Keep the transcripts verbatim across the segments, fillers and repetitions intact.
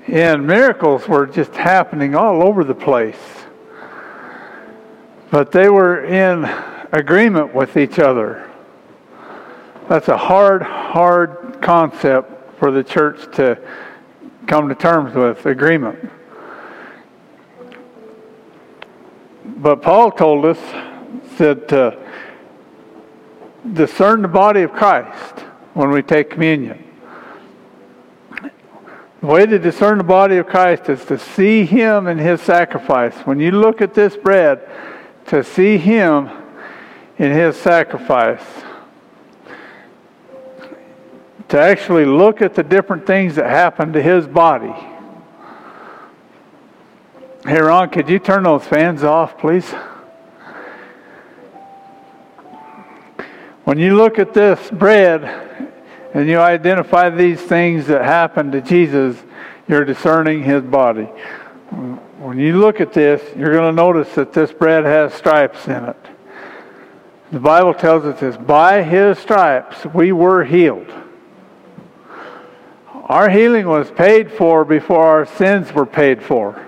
And miracles were just happening all over the place. But they were in agreement with each other. That's a hard, hard concept for the church to come to terms with, agreement. But Paul told us, said to discern the body of Christ when we take communion. The way to discern the body of Christ is to see Him and His sacrifice. When you look at this bread, to see Him in His sacrifice. To actually look at the different things that happened to His body. Hey Ron, could you turn those fans off, please? When you look at this bread and you identify these things that happened to Jesus, you're discerning His body. When you look at this, you're going to notice that this bread has stripes in it. The Bible tells us this, by His stripes we were healed. Our healing was paid for before our sins were paid for.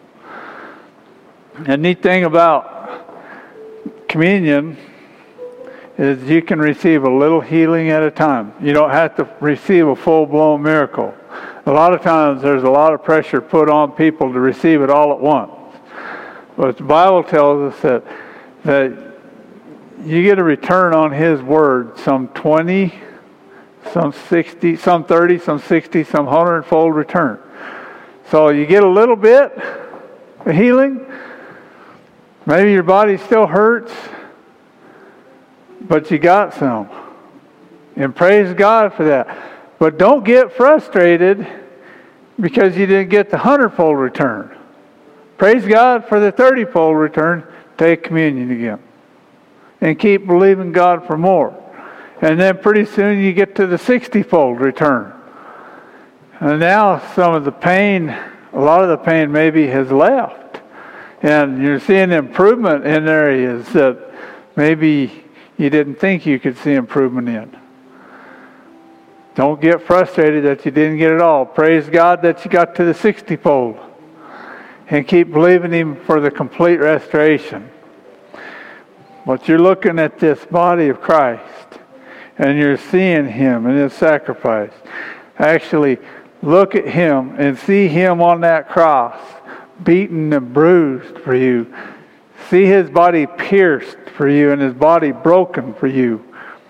The neat thing about communion is you can receive a little healing at a time. You don't have to receive a full-blown miracle. A lot of times there's a lot of pressure put on people to receive it all at once. But the Bible tells us that, that you get a return on His word, some twenty, some sixty, some thirty, some sixty, some hundred-fold return. So you get a little bit of healing. Maybe your body still hurts, but you got some. And praise God for that. But don't get frustrated because you didn't get the hundredfold return. Praise God for the thirty-fold return. Take communion again. And keep believing God for more. And then pretty soon you get to the sixty-fold return. And now some of the pain, a lot of the pain maybe has left. And you're seeing improvement in areas that maybe you didn't think you could see improvement in. Don't get frustrated that you didn't get it all. Praise God that you got to the sixty-fold. And keep believing Him for the complete restoration. But you're looking at this body of Christ. And you're seeing Him and His sacrifice. Actually, look at Him and see Him on that cross. Beaten and bruised for you. See His body pierced for you and His body broken for you.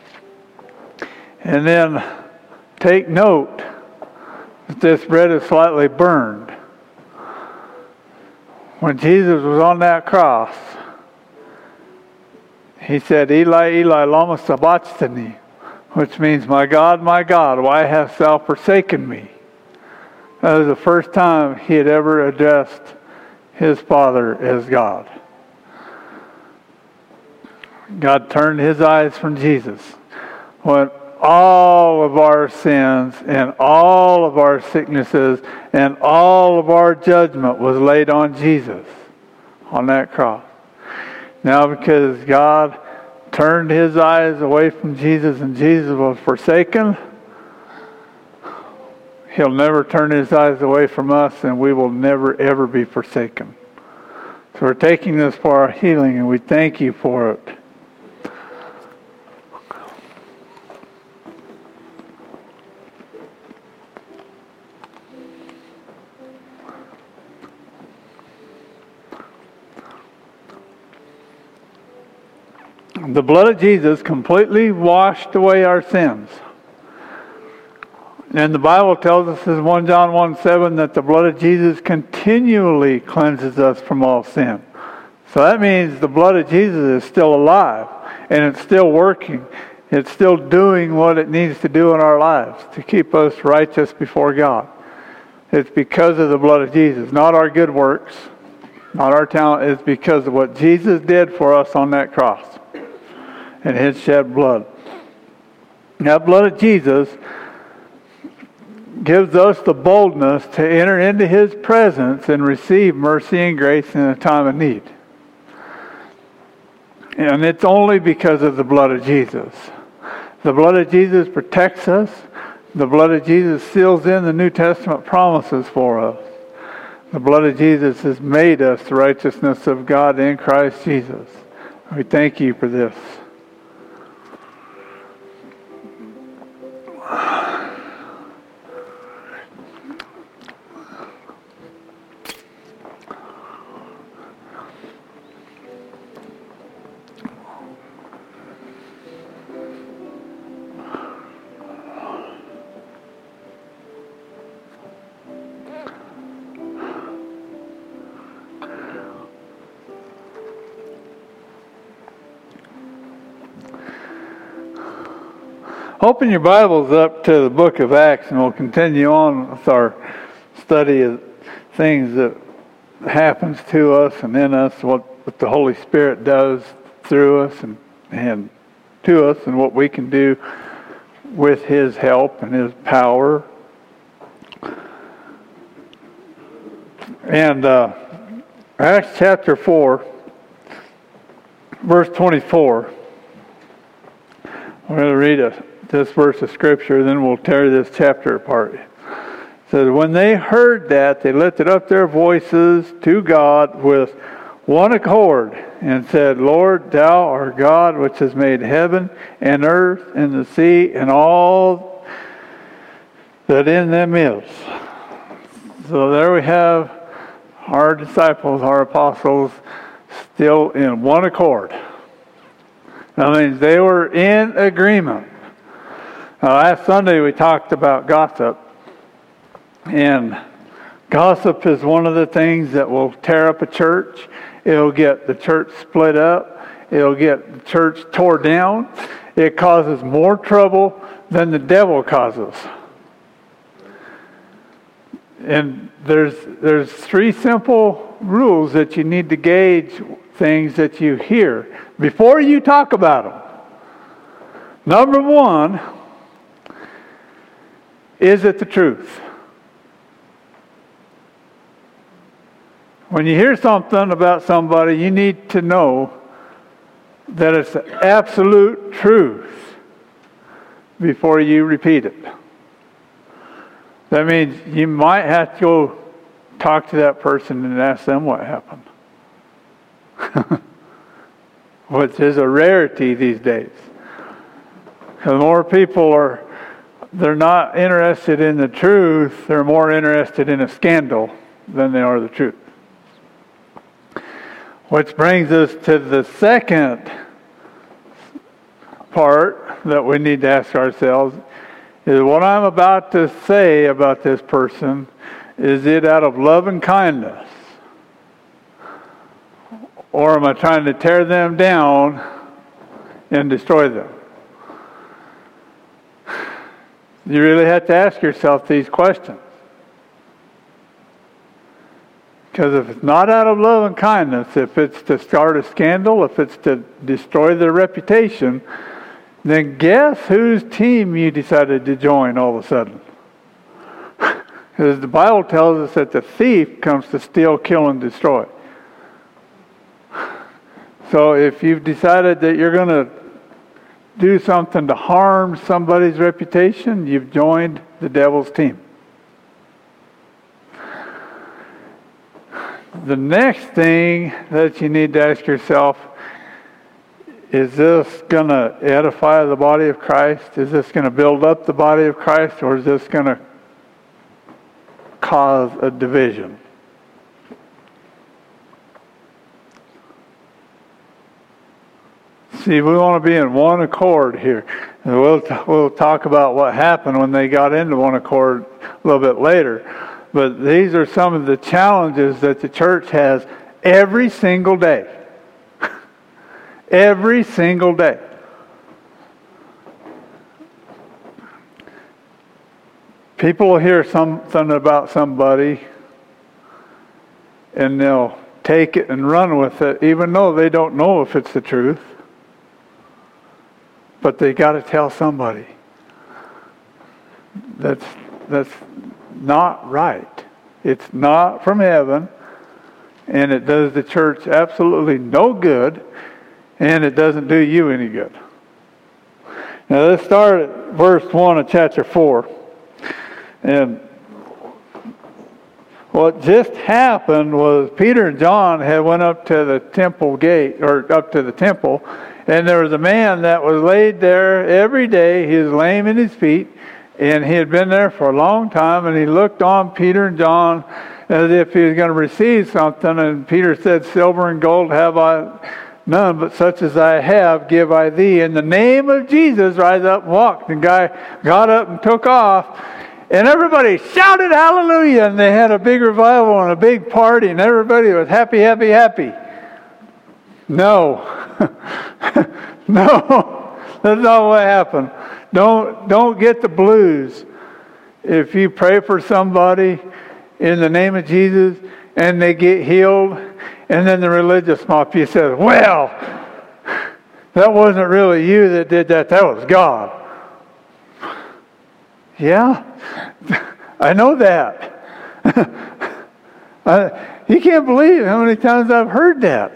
And then take note that this bread is slightly burned. When Jesus was on that cross, He said, Eli, Eli, lama sabachthani, which means, my God, my God, why hast thou forsaken me? That was the first time He had ever addressed His Father as God. God turned His eyes from Jesus when all of our sins and all of our sicknesses and all of our judgment was laid on Jesus on that cross. Now because God turned His eyes away from Jesus and Jesus was forsaken, He'll never turn His eyes away from us, and we will never ever be forsaken. So we're taking this for our healing, and we thank You for it. The blood of Jesus completely washed away our sins. And the Bible tells us in First John one seven that the blood of Jesus continually cleanses us from all sin. So that means the blood of Jesus is still alive and it's still working. It's still doing what it needs to do in our lives to keep us righteous before God. It's because of the blood of Jesus, not our good works, not our talent. It's because of what Jesus did for us on that cross and His shed blood. That blood of Jesus gives us the boldness to enter into His presence and receive mercy and grace in a time of need. And it's only because of the blood of Jesus. The blood of Jesus protects us. The blood of Jesus seals in the New Testament promises for us. The blood of Jesus has made us the righteousness of God in Christ Jesus. We thank you for this. Open your Bibles up to the book of Acts, and we'll continue on with our study of things that happens to us and in us, what, what the Holy Spirit does through us and, and to us, and what we can do with His help and His power. And uh, Acts chapter four, verse twenty-four. We're going to read a this verse of Scripture, then we'll tear this chapter apart. It says, when they heard that, they lifted up their voices to God with one accord and said, Lord, Thou art God, which has made heaven and earth and the sea and all that in them is. So there we have our disciples, our apostles, still in one accord. That means they were in agreement. Uh, last Sunday we talked about gossip, and gossip is one of the things that will tear up a church. It'll get the church split up. It'll get the church tore down. It causes more trouble than the devil causes. And there's there's three simple rules that you need to gauge things that you hear before you talk about them. Number one, is it the truth? When you hear something about somebody, you need to know that it's the absolute truth before you repeat it. That means you might have to go talk to that person and ask them what happened. Which is a rarity these days. Because more people are They're not interested in the truth. They're more interested in a scandal than they are the truth. Which brings us to the second part that we need to ask ourselves is what I'm about to say about this person, is it out of love and kindness? Or am I trying to tear them down and destroy them? You really have to ask yourself these questions. Because if it's not out of love and kindness, if it's to start a scandal, if it's to destroy their reputation, then guess whose team you decided to join all of a sudden? Because the Bible tells us that the thief comes to steal, kill, and destroy. So if you've decided that you're going to do something to harm somebody's reputation, you've joined the devil's team. The next thing that you need to ask yourself, is this going to edify the body of Christ? Is this going to build up the body of Christ? Or is this going to cause a division? See, we want to be in one accord here. And we'll, we'll talk about what happened when they got into one accord a little bit later. But these are some of the challenges that the church has every single day. Every single day. People will hear something about somebody and they'll take it and run with it, even though they don't know if it's the truth. But they got to tell somebody. That's that's not right. It's not from heaven, and it does the church absolutely no good, and it doesn't do you any good. Now let's start at verse one of chapter four. And what just happened was Peter and John had went up to the temple gate, or up to the temple, and there was a man that was laid there every day. He was lame in his feet, and he had been there for a long time, and he looked on Peter and John as if he was going to receive something, and Peter said, "Silver and gold have I none, but such as I have give I thee. In the name of Jesus, rise up and walk." The guy got up and took off. And everybody shouted hallelujah, and they had a big revival and a big party, and everybody was happy, happy, happy. No. No. That's not what happened. Don't, don't get the blues. If you pray for somebody in the name of Jesus and they get healed, and then the religious mafia says, "Well, that wasn't really you that did that. That was God." Yeah, I know that. I, you can't believe how many times I've heard that.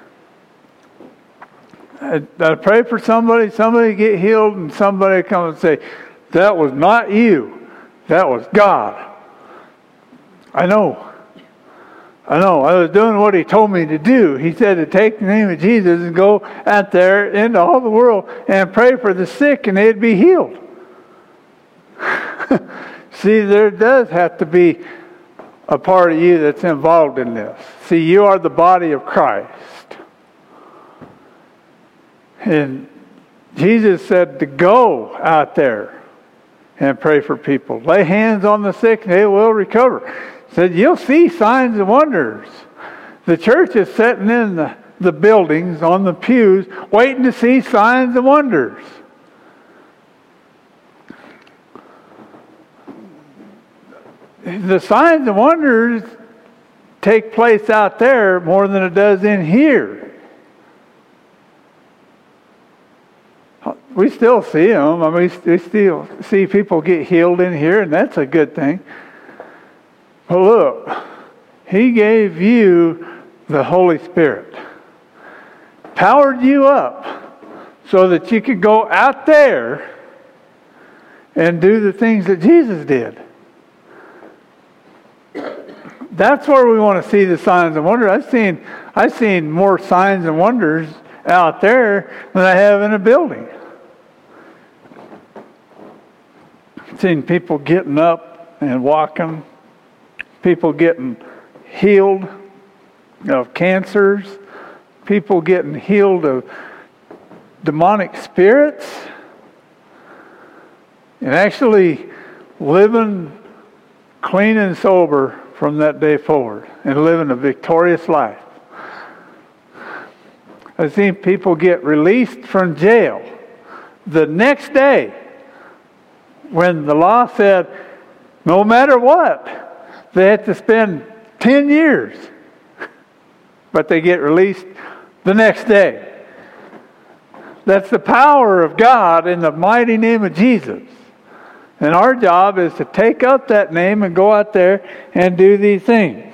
I, I pray for somebody, somebody get healed, and somebody come and say, "That was not you. That was God." I know. I know. I was doing what He told me to do. He said to take the name of Jesus and go out there into all the world and pray for the sick, and they'd be healed. See, there does have to be a part of you that's involved in this. See, you are the body of Christ. And Jesus said to go out there and pray for people. Lay hands on the sick and they will recover. He said, you'll see signs and wonders. The church is sitting in the, the buildings on the pews waiting to see signs and wonders. The signs and wonders take place out there more than it does in here. We still see them. I mean, we still see people get healed in here, and that's a good thing. But look, He gave you the Holy Spirit. Powered you up so that you could go out there and do the things that Jesus did. That's where we want to see the signs and wonders. I've seen, I've seen more signs and wonders out there than I have in a building. I've seen people getting up and walking, people getting healed of cancers, people getting healed of demonic spirits, and actually living clean and sober from that day forward and living a victorious life. I've seen people get released from jail the next day when the law said no matter what, they had to spend ten years, but they get released the next day. That's the power of God in the mighty name of Jesus. And our job is to take up that name and go out there and do these things.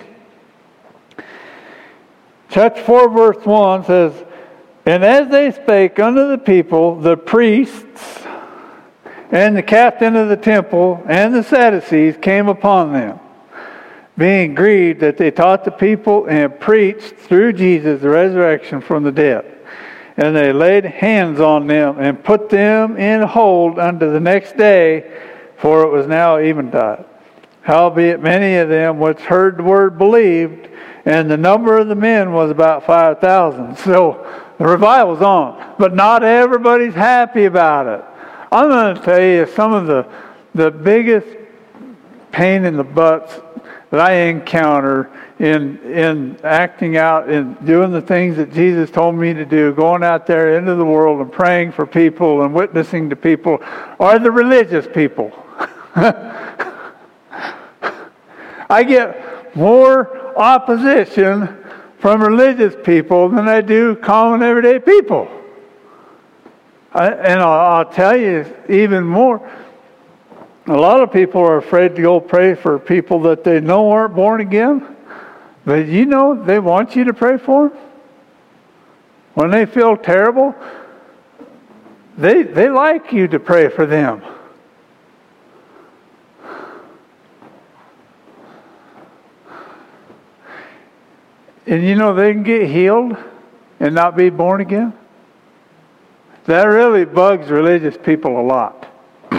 Chapter four, verse one says, "And as they spake unto the people, the priests and the captain of the temple and the Sadducees came upon them, being grieved that they taught the people and preached through Jesus the resurrection from the dead. And they laid hands on them and put them in hold unto the next day, for it was now eventide. Howbeit many of them which heard the word believed, and the number of the men was about five thousand. So the revival's on, but not everybody's happy about it. I'm going to tell you some of the, the biggest pain in the butts that I encounter in in acting out and doing the things that Jesus told me to do, going out there into the world and praying for people and witnessing to people, are the religious people. I get more opposition from religious people than I do common everyday people. I, and I'll, I'll tell you even more. A lot of people are afraid to go pray for people that they know aren't born again. But you know, they want you to pray for them. When they feel terrible, they, they like you to pray for them. And you know they can get healed and not be born again? That really bugs religious people a lot.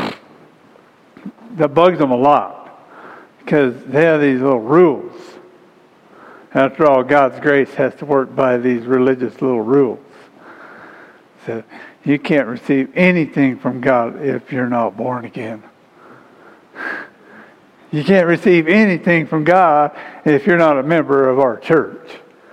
That bugs them a lot. Because they have these little rules. After all, God's grace has to work by these religious little rules. So you can't receive anything from God if you're not born again. You can't receive anything from God if you're not a member of our church.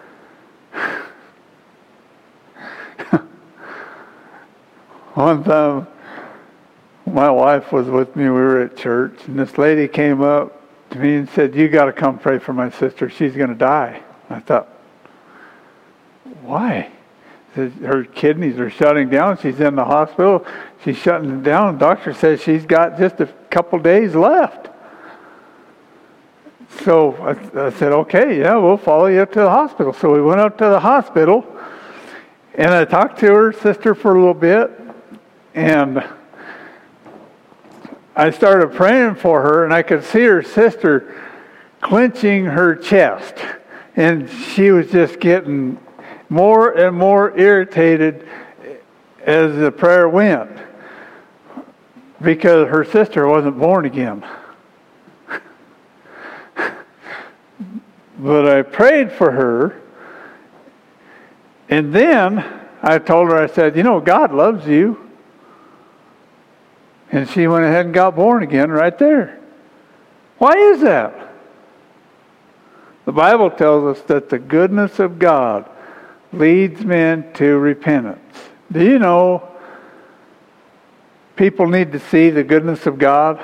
One time, my wife was with me. We were at church, and this lady came up to me and said, "You got to come pray for my sister. She's going to die." I thought, "Why?" She said, her kidneys are shutting down. She's in the hospital. She's shutting down. The doctor says she's got just a couple days left. So I, I said, "Okay, yeah, we'll follow you up to the hospital." So we went up to the hospital, and I talked to her sister for a little bit. And I started praying for her, and I could see her sister clenching her chest. And she was just getting more and more irritated as the prayer went, because her sister wasn't born again. But I prayed for her, and then I told her, I said, "You know, God loves you." And she went ahead and got born again right there. Why is that? The Bible tells us that the goodness of God leads men to repentance. Do you know people need to see the goodness of God?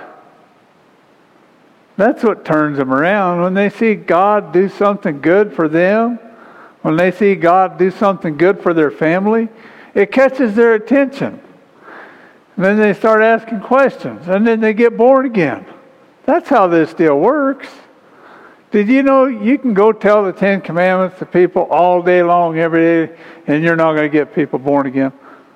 That's what turns them around. When they see God do something good for them, when they see God do something good for their family, it catches their attention. And then they start asking questions, and then they get born again. That's how this deal works. Did you know you can go tell the Ten Commandments to people all day long, every day, and you're not going to get people born again?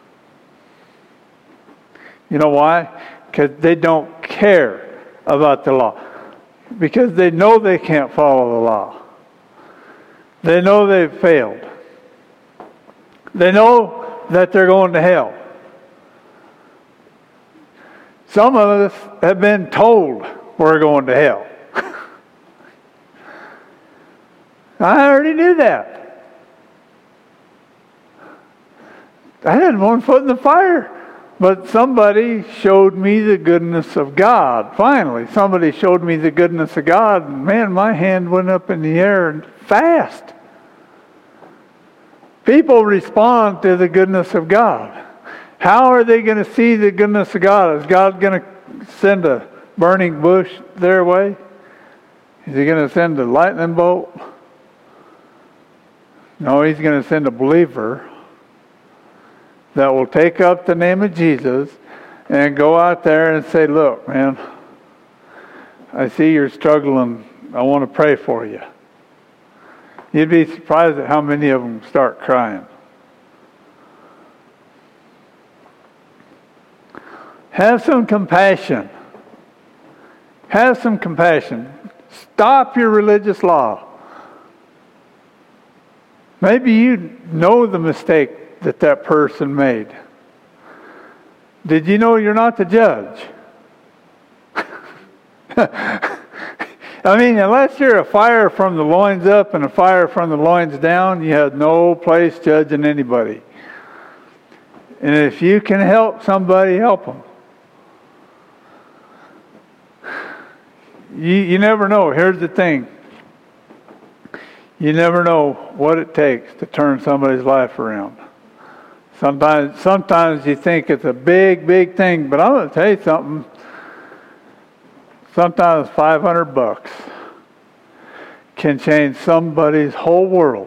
You know why? Because they don't care about the law. Because they know they can't follow the law. They know they've failed. They know that they're going to hell. Some of us have been told we're going to hell. I already knew that. I had one foot in the fire. But somebody showed me the goodness of God. Finally, somebody showed me the goodness of God. And man, my hand went up in the air fast. People respond to the goodness of God. How are they going to see the goodness of God? Is God going to send a burning bush their way? Is He going to send a lightning bolt? No, He's going to send a believer that will take up the name of Jesus and go out there and say, "Look, man, I see you're struggling. I want to pray for you." You'd be surprised at how many of them start crying. Have some compassion. Have some compassion. Stop your religious law. Maybe you know the mistake that that person made. Did you know you're not the judge? I mean, unless you're a fire from the loins up and a fire from the loins down, you have no place judging anybody. And if you can help somebody, help them. You, you never know. Here's the thing. You never know what it takes to turn somebody's life around. Sometimes, sometimes you think it's a big, big thing, but I'm going to tell you something. Sometimes five hundred bucks can change somebody's whole world.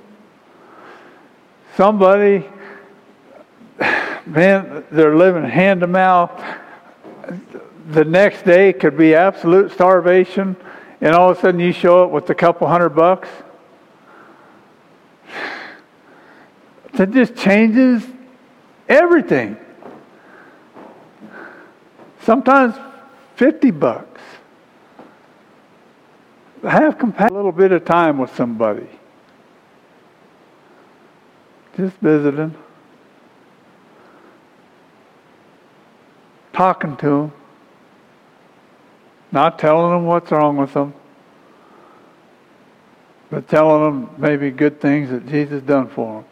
Somebody, man, they're living hand to mouth. The next day could be absolute starvation, and all of a sudden you show up with a couple hundred bucks. That just changes everything. Sometimes fifty bucks. Have compassion, a little bit of time with somebody. just visiting, talking to them, not telling them what's wrong with them, but telling them maybe good things that Jesus done for them.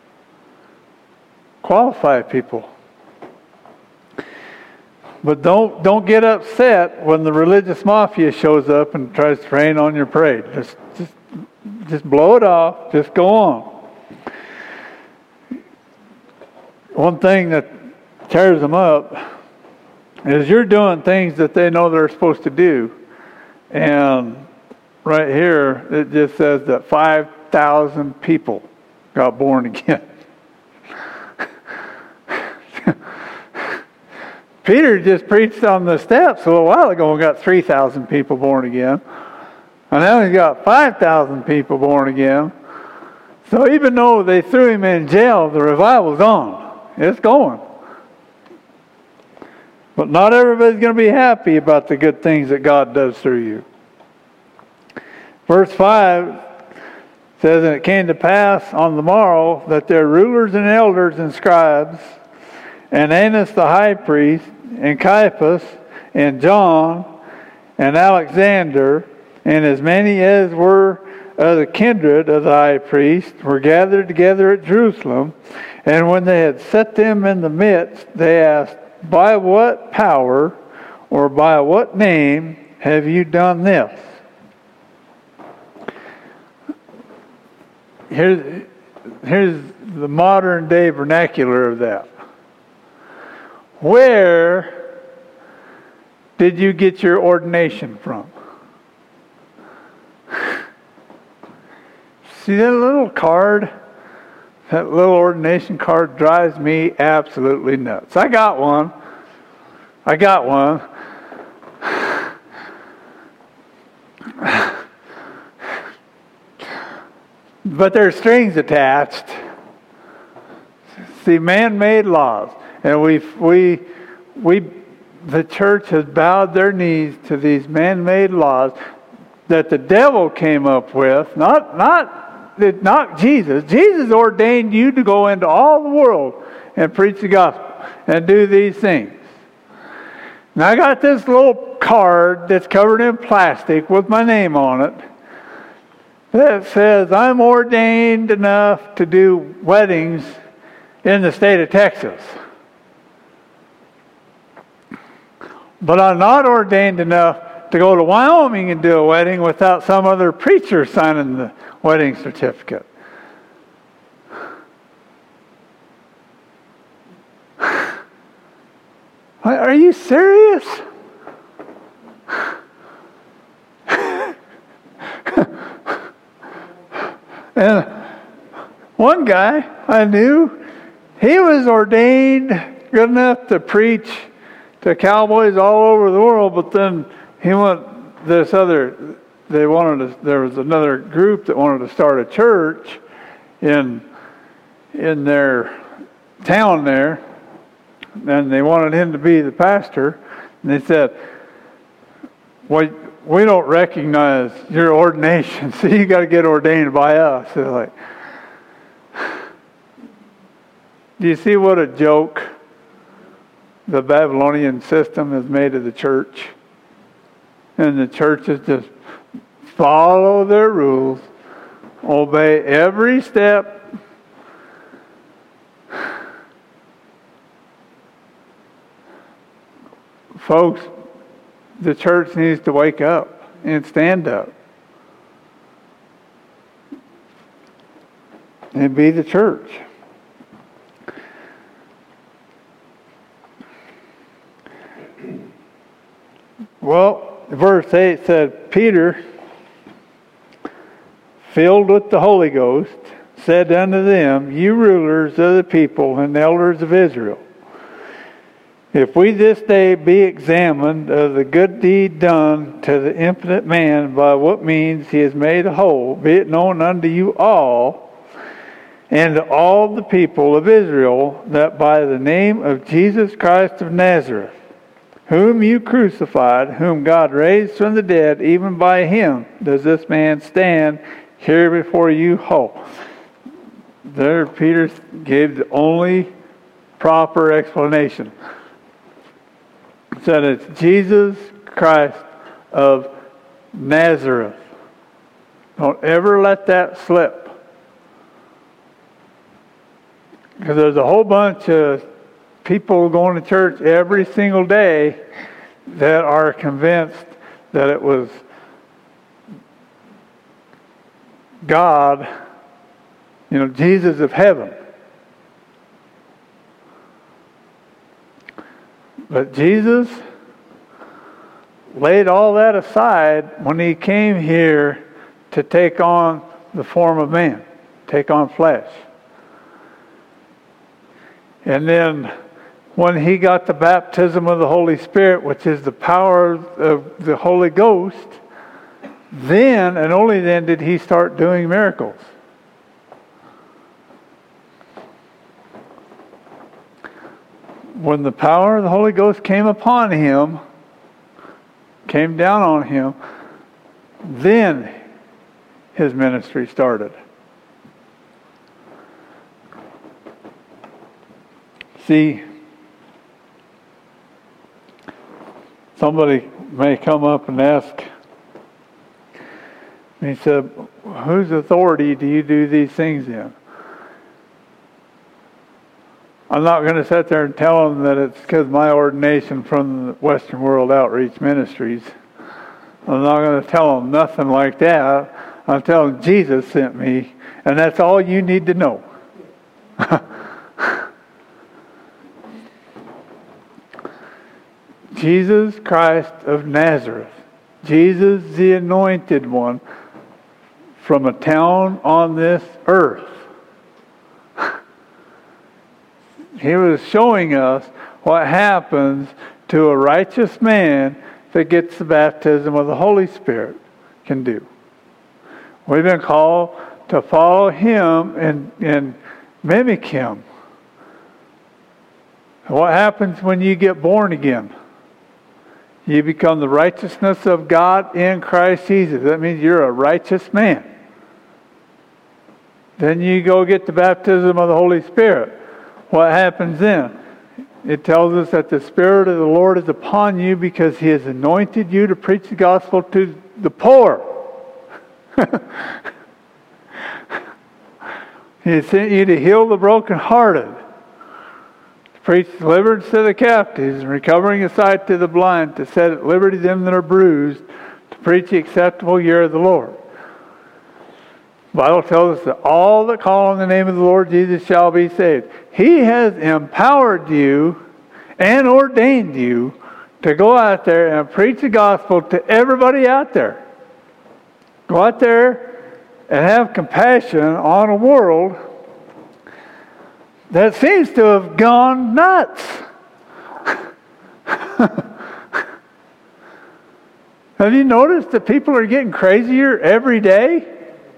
Qualify people. But don't don't get upset when the religious mafia shows up and tries to rain on your parade. Just just just blow it off. Just go on. One thing that tears them up is you're doing things that they know they're supposed to do. And right here, it just says that five thousand people got born again. Peter just preached on the steps a little while ago and got three thousand people born again. And now he's got five thousand people born again. So even though they threw him in jail, the revival's on. It's going. But not everybody's going to be happy about the good things that God does through you. Verse five says, "And it came to pass on the morrow that their rulers and elders and scribes, and Annas the high priest, and Caiaphas, and John, and Alexander, and as many as were of the kindred of the high priest, were gathered together at Jerusalem. And when they had set them in the midst, they asked, By what power or by what name have you done this?" Here's, here's the modern day vernacular of that. Where did you get your ordination from? See that little card? That little ordination card drives me absolutely nuts. I got one. I got one. But there's strings attached. See, man-made laws. And we, we, we, the church has bowed their knees to these man-made laws that the devil came up with. Not, not, not Jesus. Jesus ordained you to go into all the world and preach the gospel and do these things. Now I got this little card that's covered in plastic with my name on it that says I'm ordained enough to do weddings in the state of Texas. But I'm not ordained enough to go to Wyoming and do a wedding without some other preacher signing the wedding certificate. Are you serious? And one guy I knew, he was ordained good enough to preach to cowboys all over the world, but then he went this other, they wanted to, there was another group that wanted to start a church in in their town there, and they wanted him to be the pastor, and they said, well, we don't recognize your ordination, so you got to get ordained by us. They're like, do you see what a joke the Babylonian system has made of the church? And the churches just follow their rules, obey every step. Folks, the church needs to wake up and stand up and be the church. Well, verse eight said, Peter, filled with the Holy Ghost, said unto them, You rulers of the people and elders of Israel, if we this day be examined of the good deed done to the impotent man, by what means he is made whole, be it known unto you all, and to all the people of Israel, that by the name of Jesus Christ of Nazareth, whom you crucified, whom God raised from the dead, even by him does this man stand here before you whole. There, Peter gave the only proper explanation. He said it's Jesus Christ of Nazareth. Don't ever let that slip. Because there's a whole bunch of people going to church every single day that are convinced that it was God, you know, Jesus of heaven. But Jesus laid all that aside when he came here to take on the form of man, take on flesh. And then when he got the baptism of the Holy Spirit, which is the power of the Holy Ghost, then and only then did he start doing miracles. When the power of the Holy Ghost came upon him, came down on him, then his ministry started. See, somebody may come up and ask, and he said, whose authority do you do these things in? I'm not going to sit there and tell them that it's because my ordination from the Western World Outreach Ministries. I'm not going to tell them nothing like that. I'm telling them Jesus sent me, and that's all you need to know. Jesus Christ of Nazareth. Jesus the Anointed One from a town on this earth. He was showing us what happens to a righteous man that gets the baptism of the Holy Spirit can do. We've been called to follow him and, and mimic him. What happens when you get born again? You become the righteousness of God in Christ Jesus. That means you're a righteous man. Then you go get the baptism of the Holy Spirit. What happens then? It tells us that the Spirit of the Lord is upon you because he has anointed you to preach the gospel to the poor. He has sent you to heal the brokenhearted, to preach deliverance to the captives, and recovering of sight to the blind, to set at liberty them that are bruised, to preach the acceptable year of the Lord. The Bible tells us that all that call on the name of the Lord Jesus shall be saved. He has empowered you and ordained you to go out there and preach the gospel to everybody out there. Go out there and have compassion on a world that seems to have gone nuts. Have you noticed that people are getting crazier every day?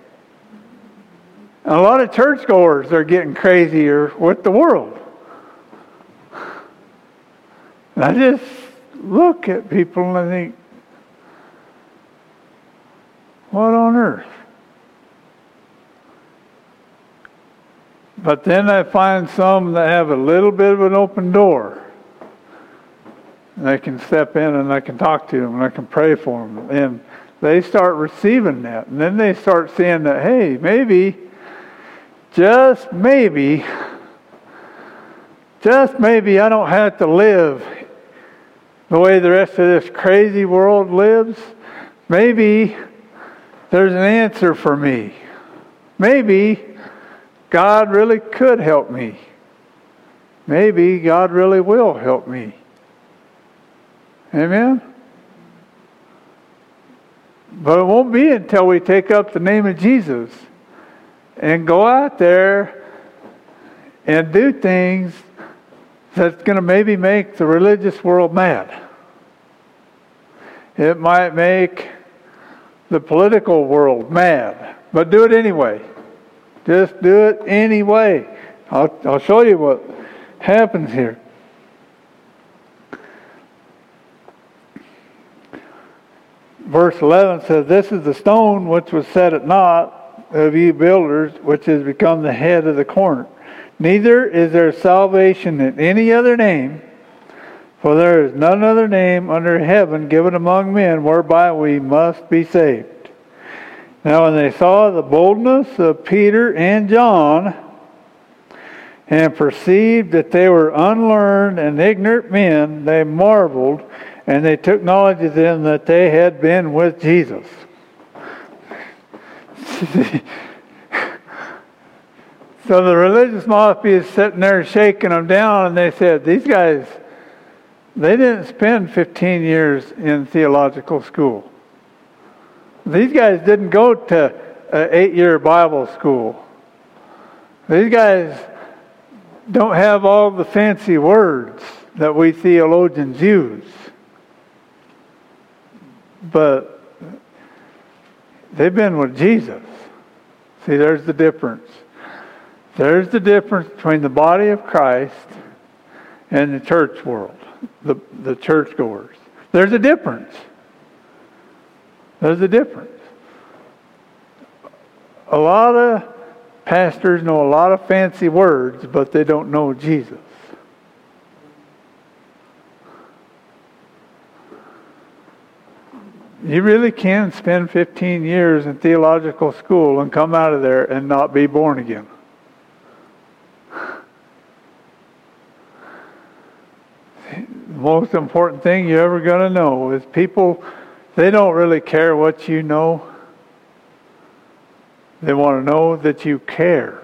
And a lot of churchgoers are getting crazier with the world. And I just look at people and I think, what on earth? But then I find some that have a little bit of an open door. And I can step in and I can talk to them and I can pray for them. And they start receiving that. And then they start seeing that, hey, maybe, just maybe, just maybe I don't have to live the way the rest of this crazy world lives. Maybe there's an answer for me. Maybe God really could help me. Maybe God really will help me. Amen? But it won't be until we take up the name of Jesus and go out there and do things that's going to maybe make the religious world mad. It might make the political world mad. But do it anyway. Just do it anyway. I'll, I'll show you what happens here. Verse eleven says, this is the stone which was set at naught, of you builders, which has become the head of the corner. Neither is there salvation in any other name, for there is none other name under heaven given among men whereby we must be saved. Now when they saw the boldness of Peter and John, and perceived that they were unlearned and ignorant men, they marveled, and they took knowledge of them that they had been with Jesus. So the religious mafia is sitting there shaking them down, and they said, these guys, they didn't spend fifteen years in theological school. These guys didn't go to an eight-year Bible school. These guys don't have all the fancy words that we theologians use. But they've been with Jesus. See, there's the difference. There's the difference between the body of Christ and the church world, the, the churchgoers. There's a difference. There's a difference. A lot of pastors know a lot of fancy words, but they don't know Jesus. You really can spend fifteen years in theological school and come out of there and not be born again. The most important thing you're ever going to know is people, they don't really care what you know. They want to know that you care.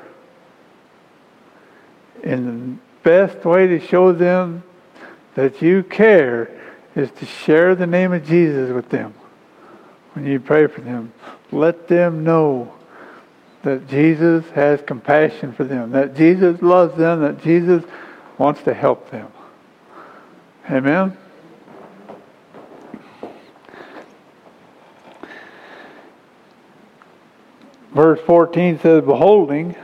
And the best way to show them that you care is to share the name of Jesus with them. When you pray for them, let them know that Jesus has compassion for them, that Jesus loves them, that Jesus wants to help them. Amen? Verse fourteen says, beholding,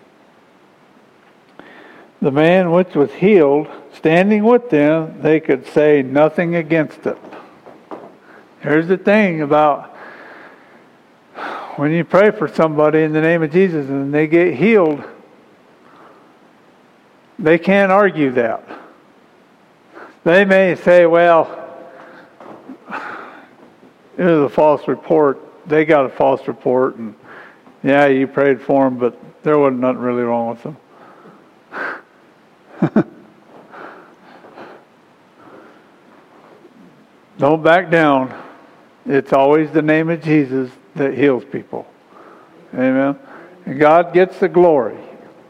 the man which was healed, standing with them, they could say nothing against it. Here's the thing about when you pray for somebody in the name of Jesus and they get healed, they can't argue that. They may say, well, it was a false report. They got a false report, and yeah, you prayed for them, but there wasn't nothing really wrong with them. Don't back down. It's always the name of Jesus that heals people. Amen. And God gets the glory.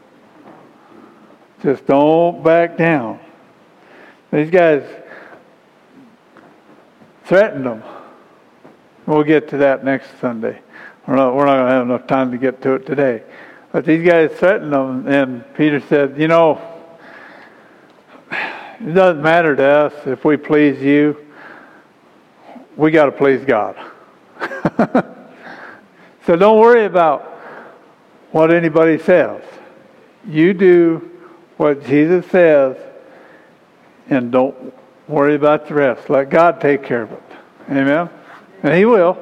Just don't back down. These guys threatened them. We'll get to that next Sunday. We're not, we're not going to have enough time to get to it today. But these guys threatened them, and Peter said, you know, it doesn't matter to us if we please you. We got to please God. So don't worry about what anybody says. You do what Jesus says, and don't worry about the rest. Let God take care of it. Amen? And He will.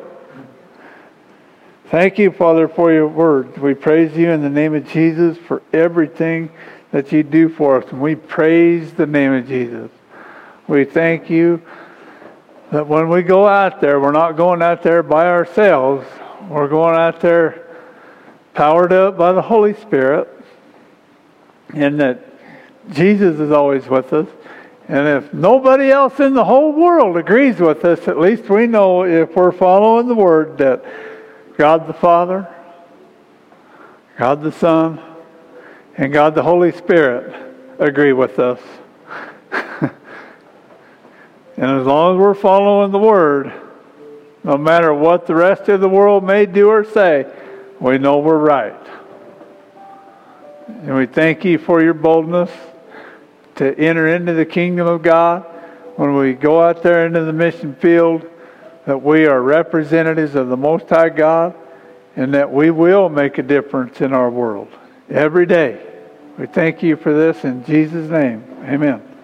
Thank you, Father, for your word. We praise you in the name of Jesus for everything that you do for us. And we praise the name of Jesus. We thank you that when we go out there, we're not going out there by ourselves. We're going out there powered up by the Holy Spirit. And that Jesus is always with us. And if nobody else in the whole world agrees with us, at least we know if we're following the Word that God the Father, God the Son, and God the Holy Spirit agree with us. And as long as we're following the Word, no matter what the rest of the world may do or say, we know we're right. And we thank you for your boldness to enter into the kingdom of God. When we go out there into the mission field, that we are representatives of the Most High God, and that we will make a difference in our world every day. We thank you for this in Jesus' name. Amen.